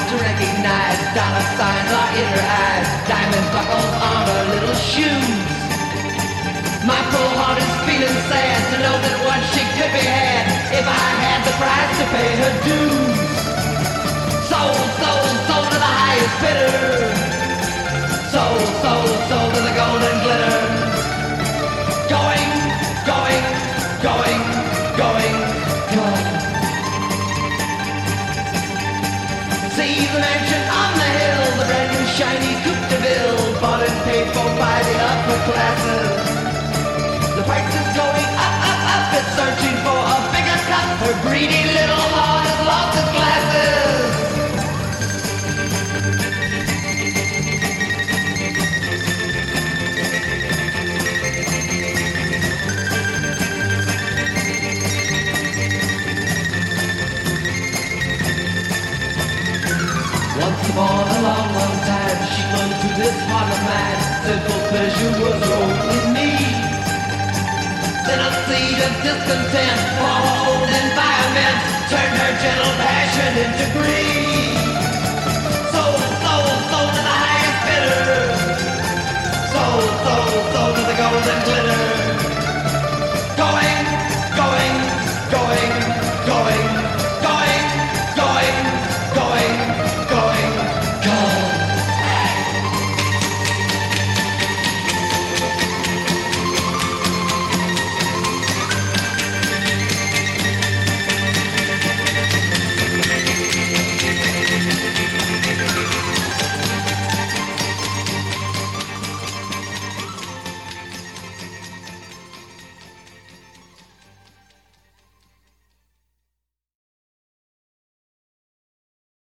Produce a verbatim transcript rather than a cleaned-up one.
to recognize. Dollar signs are in her eyes, diamond buckles on her little shoes. My full heart is feeling sad to know that once she could be had if I had the price to pay her dues. Sold, sold, sold to the highest bidder. Sold, sold, sold to the golden glitter. Going, going, going, going, going. See the mansion on the hill, the brand new shiny Coupe de Ville, bought and paid for by the upper classes. The price is going up, up, up, it's searching for a bigger cup. Her greedy little heart has lost its glasses. Once upon a long, long time, she clung to this heart of mine. Simple pleasure was her only need. Then a seed of discontent for her old environment turned her gentle passion into greed. Sold, sold, sold to the highest bidder. Sold, sold, sold to